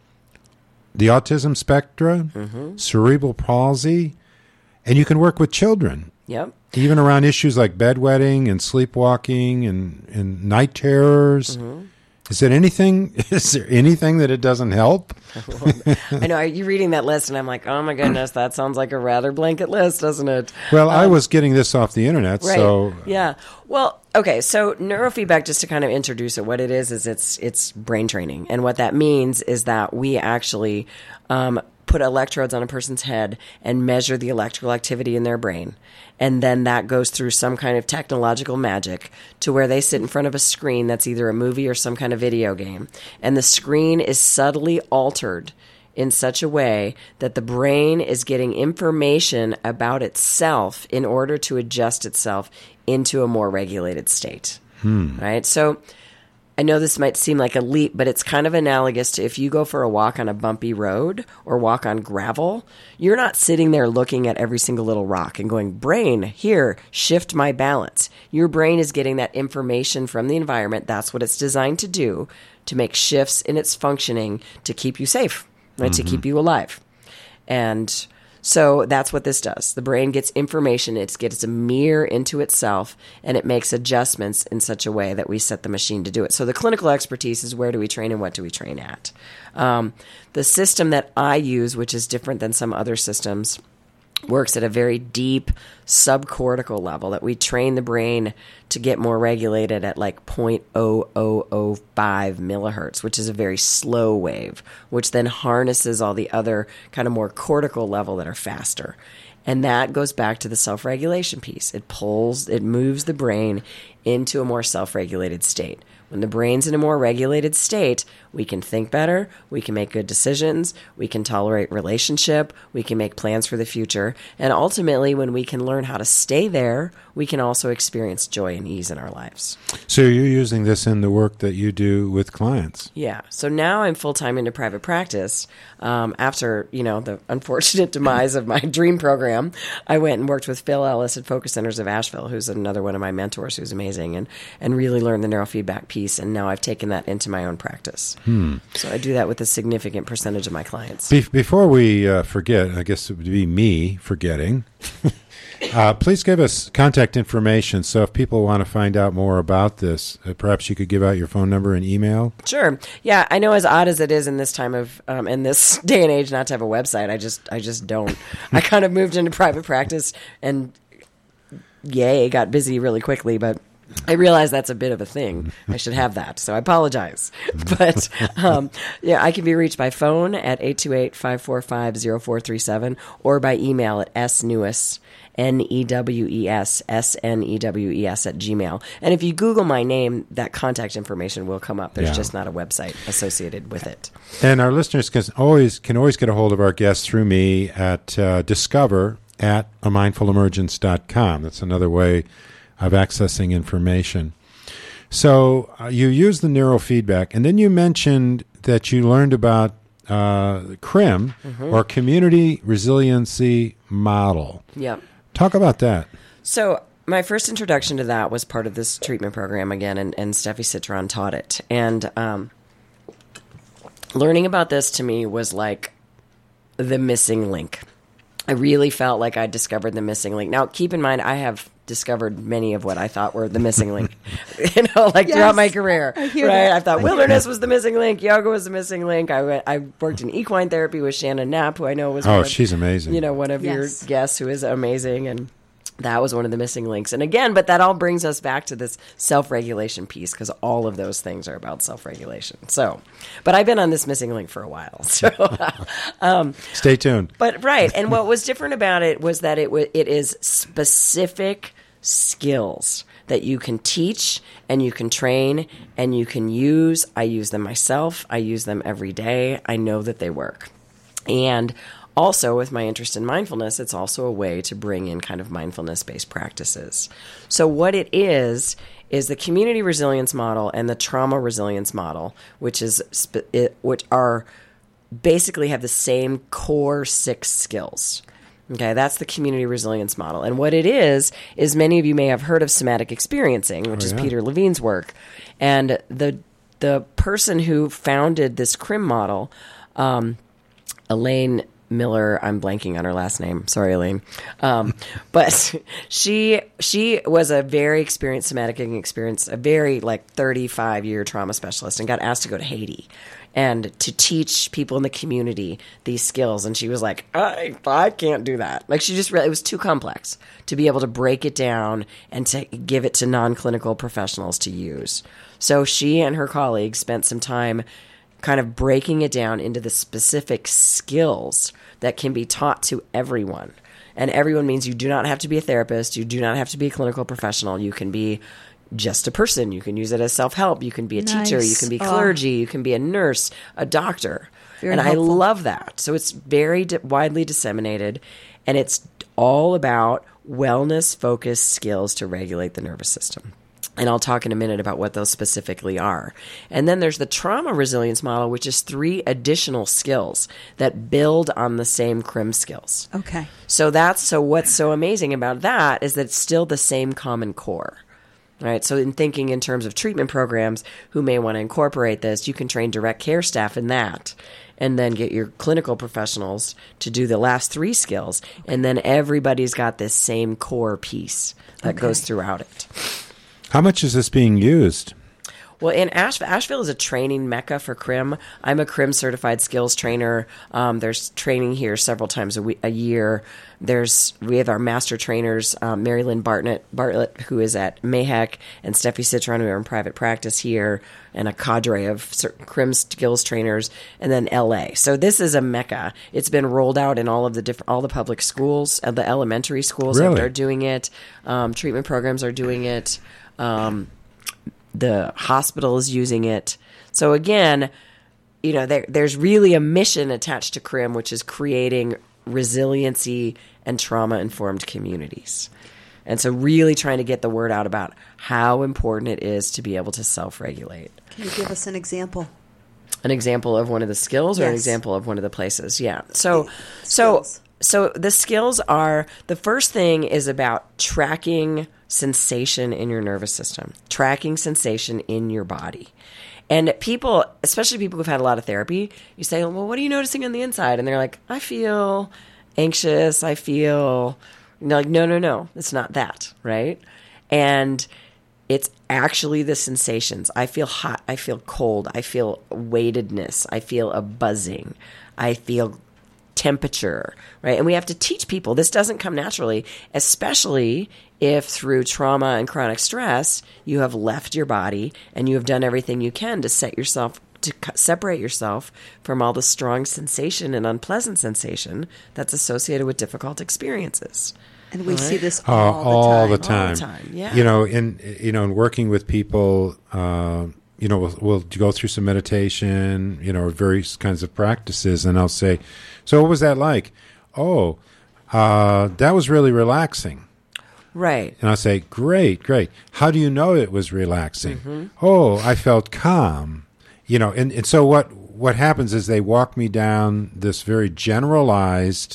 the autism spectrum, cerebral palsy, and you can work with children. Yep. Even around issues like bedwetting and sleepwalking and night terrors. Is there anything that it doesn't help? I know. Are you reading that list? And I'm like, oh my goodness, that sounds like a rather blanket list, doesn't it? Well, I was getting this off the internet, right. So yeah. Well, okay. So neurofeedback, just to kind of introduce it, what it is it's brain training, and what that means is that we actually put electrodes on a person's head and measure the electrical activity in their brain. And then that goes through some kind of technological magic to where they sit in front of a screen that's either a movie or some kind of video game. And the screen is subtly altered in such a way that the brain is getting information about itself in order to adjust itself into a more regulated state. Right? So I know this might seem like a leap, but it's kind of analogous to if you go for a walk on a bumpy road or walk on gravel, you're not sitting there looking at every single little rock and going, brain, here, shift my balance. Your brain is getting that information from the environment. That's what it's designed to do, to make shifts in its functioning to keep you safe, right? To keep you alive. And so that's what this does. The brain gets information, it gets a mirror into itself, and it makes adjustments in such a way that we set the machine to do it. So the clinical expertise is where do we train and what do we train at. The system that I use, which is different than some other systems, works at a very deep subcortical level that we train the brain to get more regulated at like 0.0005 millihertz, which is a very slow wave, which then harnesses all the other kind of more cortical level that are faster. And that goes back to the self-regulation piece. It moves the brain into a more self-regulated state. When the brain's in a more regulated state, we can think better, we can make good decisions, we can tolerate relationship, we can make plans for the future, and ultimately, when we can learn how to stay there, we can also experience joy and ease in our lives. So you're using this in the work that you do with clients? Yeah. So now I'm full-time into private practice. After, the unfortunate demise of my dream program, I went and worked with Phil Ellis at Focus Centers of Asheville, who's another one of my mentors who's amazing, and really learned the neurofeedback piece, and now I've taken that into my own practice. So I do that with a significant percentage of my clients. Before we forget, I guess it would be me forgetting, please give us contact information. So if people want to find out more about this, perhaps you could give out your phone number and email. Sure. Yeah, I know as odd as it is in this time of, in this day and age not to have a website, I just don't. I kind of moved into private practice and got busy really quickly, but I realize that's a bit of a thing. I should have that, so I apologize. But, I can be reached by phone at 828-545-0437 or by email at snewes, N-E-W-E-S, S-N-E-W-E-S at Gmail. And if you Google my name, that contact information will come up. There's just not a website associated with it. And our listeners can always get a hold of our guests through me at discover@amindfulemergence.com. That's another way of accessing information. So you used the neurofeedback, and then you mentioned that you learned about CRIM, or Community Resiliency Model. Yep. Talk about that. So my first introduction to that was part of this treatment program again, and Steffi Citron taught it. And learning about this to me was like the missing link. I really felt like I discovered the missing link. Now, keep in mind, I have discovered many of what I thought were the missing link, throughout my career. I thought wilderness was the missing link, yoga was the missing link. I worked in equine therapy with Shannon Knapp, who I know was she's amazing. One of your guests who is amazing, and that was one of the missing links. And again, but that all brings us back to this self-regulation piece, because all of those things are about self-regulation. So, but I've been on this missing link for a while. So, stay tuned. But right, and what was different about it was that it is specific skills that you can teach and you can train and you can use. I use them myself. I use them every day. I know that they work. And also, with my interest in mindfulness, it's also a way to bring in kind of mindfulness-based practices. So what it is the community resilience model and the trauma resilience model, which are basically have the same core 6 skills. Okay, that's the community resilience model. And what it is many of you may have heard of somatic experiencing, which is Peter Levine's work. And the person who founded this CRIM model, Elaine Miller, I'm blanking on her last name. Sorry, Elaine. But she was a very experienced somatic experience, a very 35-year trauma specialist, and got asked to go to Haiti and to teach people in the community these skills. And she was like, I can't do that. It was too complex to be able to break it down and to give it to non-clinical professionals to use. So she and her colleagues spent some time kind of breaking it down into the specific skills that can be taught to everyone. And everyone means you do not have to be a therapist. You do not have to be a clinical professional. You can be just a person. You can use it as self-help. You can be a teacher. You can be clergy. You can be a nurse, a doctor. Very helpful. I love that. So it's very widely disseminated, and it's all about wellness-focused skills to regulate the nervous system. And I'll talk in a minute about what those specifically are. And then there's the trauma resilience model, which is 3 additional skills that build on the same CRIM skills. Okay. So what's so amazing about that is that it's still the same common core. Right. So in thinking in terms of treatment programs who may want to incorporate this, you can train direct care staff in that, and then get your clinical professionals to do the last 3 skills. And then everybody's got this same core piece that goes throughout it. How much is this being used? Well, in Asheville is a training mecca for CRIM. I'm a CRIM certified skills trainer. There's training here several times a year. We have our master trainers, Mary Lynn Bartlett, who is at Mahek, and Steffi Citron, who are in private practice here, and a cadre of CRIM skills trainers, and then LA. So this is a mecca. It's been rolled out in all the public schools, the elementary schools are doing it. Treatment programs are doing it. The hospital is using it. So again, there's really a mission attached to CRIM, which is creating resiliency and trauma-informed communities. And so really trying to get the word out about how important it is to be able to self-regulate. Can you give us an example? An example of one of the skills, or an example of one of the places? Yeah. So the skills are, the first thing is about tracking sensation in your nervous system, tracking sensation in your body. And people, especially people who've had a lot of therapy, you say, well, what are you noticing on the inside? And they're like, I feel anxious. I feel, no, it's not that, right? And it's actually the sensations. I feel hot. I feel cold. I feel weightedness. I feel a buzzing. I feel temperature, right? And we have to teach people this doesn't come naturally, especially if through trauma and chronic stress you have left your body and you have done everything you can to separate yourself from all the strong sensation and unpleasant sensation that's associated with difficult experiences. And we see this all the time. All the time, yeah. In working with people, we'll go through some meditation, various kinds of practices, and I'll say, so what was that like? Oh, that was really relaxing. Right. And I'll say, great, great. How do you know it was relaxing? Oh, I felt calm. And so what happens is they walk me down this very generalized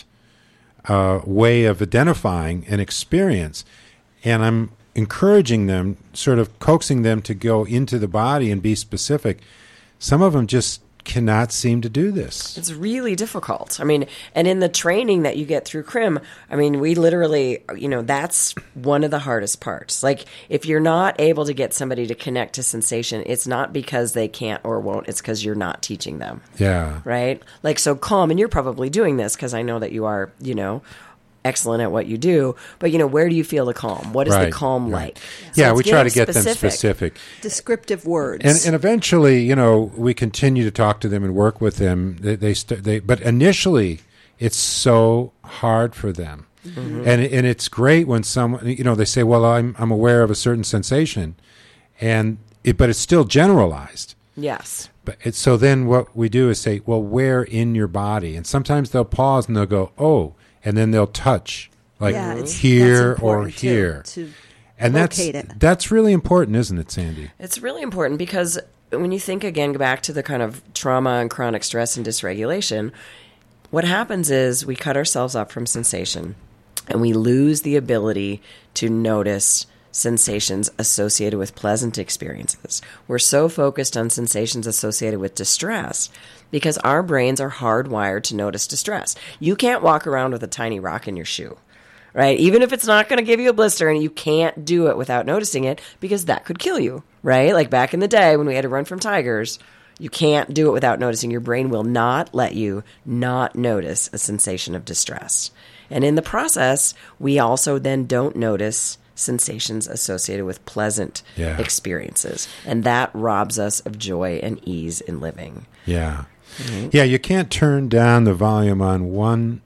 way of identifying an experience. And I'm encouraging them, sort of coaxing them to go into the body and be specific. Some of them just cannot seem to do this. It's really difficult. I mean, and in the training that you get through CRIM, I mean, we literally, that's one of the hardest parts. Like, if you're not able to get somebody to connect to sensation, it's not because they can't or won't, it's because you're not teaching them. Yeah. Right? Like, so calm, and you're probably doing this because I know that you are, excellent at what you do, but where do you feel the calm? What is the calm like? So we try to getting get them specific. Descriptive words. And eventually, we continue to talk to them and work with them. But initially, it's so hard for them. Mm-hmm. And it's great when someone, they say, well, I'm aware of a certain sensation, but it's still generalized. Yes. So then what we do is say, well, where in your body? And sometimes they'll pause and they'll go, oh, and then they'll touch, like here or here. And locate it. That's really important, isn't it, Sandy? It's really important because when you think again back to the kind of trauma and chronic stress and dysregulation, what happens is we cut ourselves up from sensation and we lose the ability to notice sensations associated with pleasant experiences. We're so focused on sensations associated with distress because our brains are hardwired to notice distress. You can't walk around with a tiny rock in your shoe, right? Even if it's not going to give you a blister, and you can't do it without noticing it because that could kill you, right? Like back in the day when we had to run from tigers, you can't do it without noticing. Your brain will not let you not notice a sensation of distress. And in the process, we also then don't notice sensations associated with pleasant experiences. And that robs us of joy and ease in living. Yeah. Mm-hmm. Yeah, you can't turn down the volume on one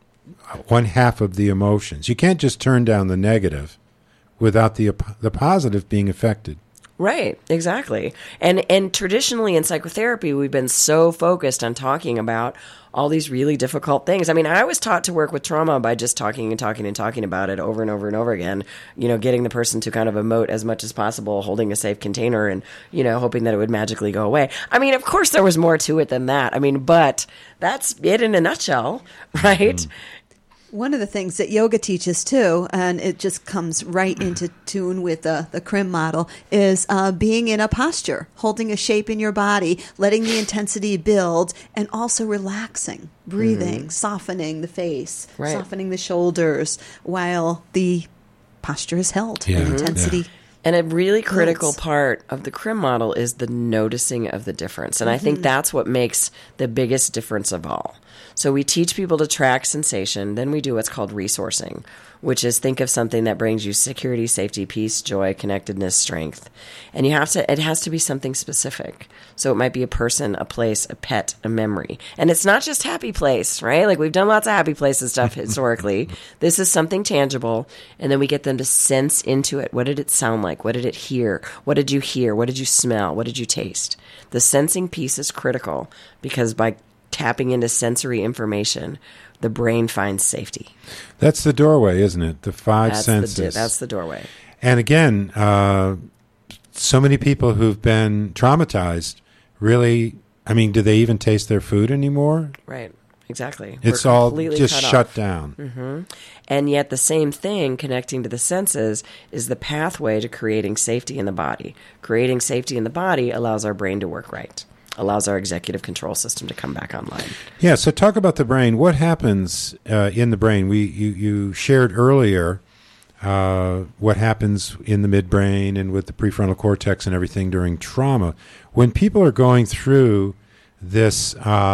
half of the emotions. You can't just turn down the negative without the positive being affected. Right, exactly. And traditionally in psychotherapy, we've been so focused on talking about all these really difficult things. I mean, I was taught to work with trauma by just talking and talking and talking about it over and over and over again, getting the person to kind of emote as much as possible, holding a safe container and, hoping that it would magically go away. I mean, of course there was more to it than that. I mean, but that's it in a nutshell, right? Mm. One of the things that yoga teaches too, and it just comes right into tune with the CRIM model, is being in a posture, holding a shape in your body, letting the intensity build, and also relaxing, breathing, softening the face, softening the shoulders, while the posture is held. The intensity. Yeah. And a really critical part of the CRIM model is the noticing of the difference. And I think that's what makes the biggest difference of all. So we teach people to track sensation. Then we do what's called resourcing, which is think of something that brings you security, safety, peace, joy, connectedness, strength. And it has to be something specific. So it might be a person, a place, a pet, a memory. And it's not just happy place, right? Like we've done lots of happy places stuff historically. This is something tangible. And then we get them to sense into it. What did it sound like? What did it hear? What did you hear? What did you smell? What did you taste? The sensing piece is critical because by tapping into sensory information, the brain finds safety. That's the doorway, isn't it? The five senses. That's the doorway. And again, so many people who've been traumatized really, do they even taste their food anymore? Right, exactly. It's all just shut down. Mm-hmm. And yet the same thing, connecting to the senses, is the pathway to creating safety in the body. Creating safety in the body allows our brain to work right. Allows our executive control system to come back online. Yeah, so talk about the brain. What happens in the brain? You shared earlier what happens in the midbrain and with the prefrontal cortex and everything during trauma. When people are going through this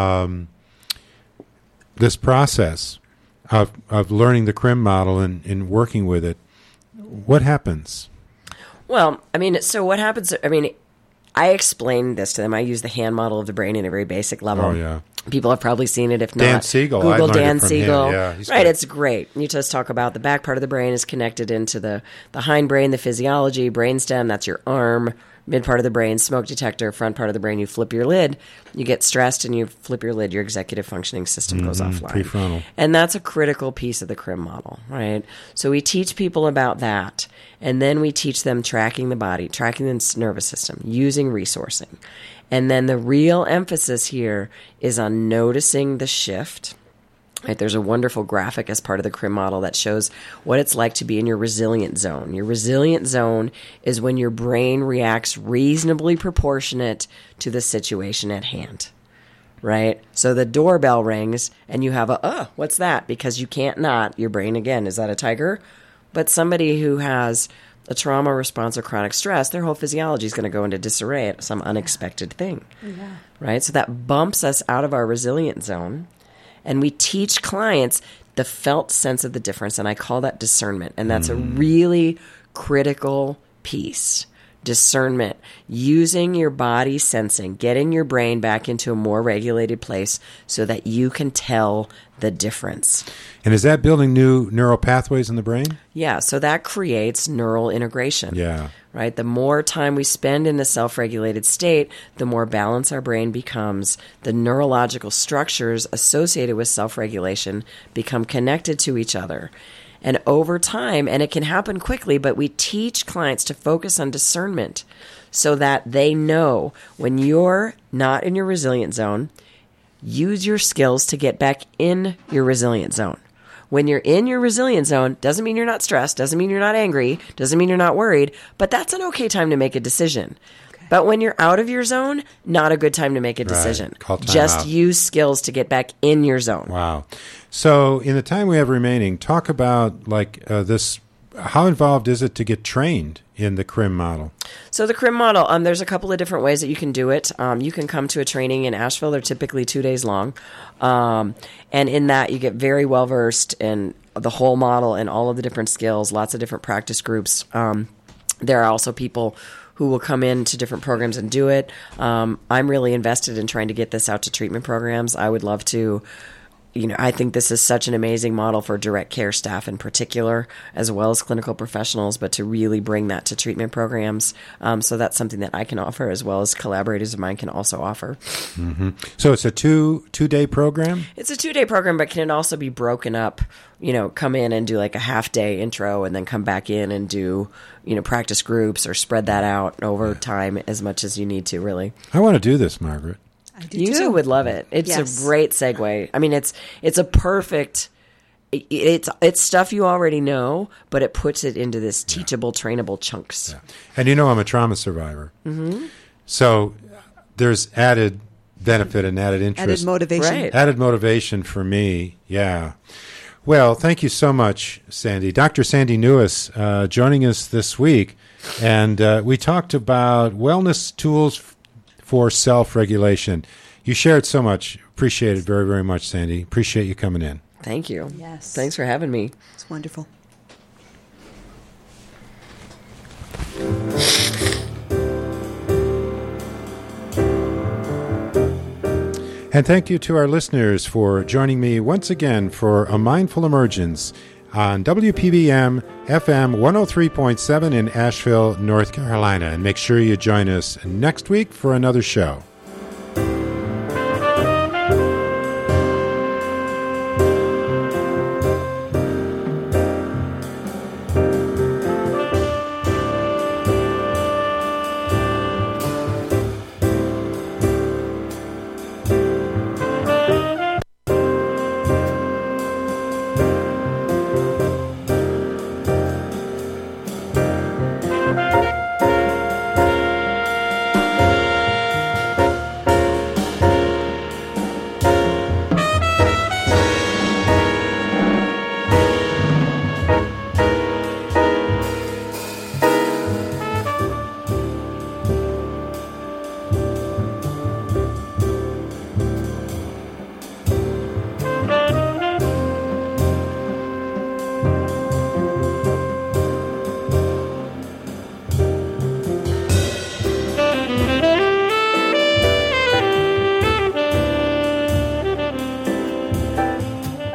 this process of learning the CRIM model and working with it, what happens? Well, so what happens, I explain this to them. I use the hand model of the brain in a very basic level. Oh, yeah. People have probably seen it. If not, Dan Siegel. Google Dan Siegel. Yeah, right, great. It's great. You just talk about the back part of the brain is connected into the hindbrain, the physiology, brainstem, that's your arm, mid part of the brain, smoke detector, front part of the brain, you flip your lid, you get stressed and you flip your lid, your executive functioning system goes offline. Prefrontal. And that's a critical piece of the CRIM model, right? So we teach people about that, and then we teach them tracking the body, tracking the nervous system, using resourcing. And then the real emphasis here is on noticing the shift. Right, there's a wonderful graphic as part of the CRIM model that shows what it's like to be in your resilient zone. Your resilient zone is when your brain reacts reasonably proportionate to the situation at hand. Right? So the doorbell rings and you have what's that? Because you can't not. Your brain, again, is that a tiger? But somebody who has a trauma response or chronic stress, their whole physiology is going to go into disarray at some unexpected thing. Yeah. Right? So that bumps us out of our resilient zone. And we teach clients the felt sense of the difference, and I call that discernment. And that's a really critical piece. Discernment, using your body sensing, getting your brain back into a more regulated place so that you can tell the difference. And is that building new neural pathways in the brain? Yeah, so that creates neural integration. Yeah. Right? The more time we spend in the self-regulated state, the more balanced our brain becomes. The neurological structures associated with self-regulation become connected to each other. And over time, and it can happen quickly, but we teach clients to focus on discernment so that they know when you're not in your resilient zone, use your skills to get back in your resilient zone. When you're in your resilient zone, doesn't mean you're not stressed, doesn't mean you're not angry, doesn't mean you're not worried, but that's an okay time to make a decision. Okay. But when you're out of your zone, not a good time to make a decision. Right. Call time Just out. use skills to get back in your zone. Wow. So in the time we have remaining, talk about this. How involved is it to get trained in the CRIM model? So the CRIM model, there's a couple of different ways that you can do it. You can come to a training in Asheville. They're typically 2 days long. And in that, you get very well-versed in the whole model and all of the different skills, lots of different practice groups. There are also people who will come into different programs and do it. I'm really invested in trying to get this out to treatment programs. I would love to. I think this is such an amazing model for direct care staff in particular, as well as clinical professionals, but to really bring that to treatment programs. So that's something that I can offer, as well as collaborators of mine can also offer. Mm-hmm. So it's a two-day program? It's a 2-day program, but can also be broken up, come in and do like a half-day intro and then come back in and do, practice groups or spread that out over time as much as you need to, really. I want to do this, Margaret. You would love it. It's a great segue. I mean, it's a perfect. It's stuff you already know, but it puts it into this teachable, trainable chunks. Yeah. And I'm a trauma survivor, so there's added benefit and added interest, added motivation, right. Added motivation for me. Yeah. Well, thank you so much, Sandy. Dr. Sandy Newis joining us this week, and we talked about wellness tools for self-regulation. You shared so much. Appreciate it very, very much, Sandy. Appreciate you coming in. Thank you. Yes. Thanks for having me. It's wonderful. And thank you to our listeners for joining me once again for A Mindful Emergence on WPBM FM 103.7 in Asheville, North Carolina. And make sure you join us next week for another show.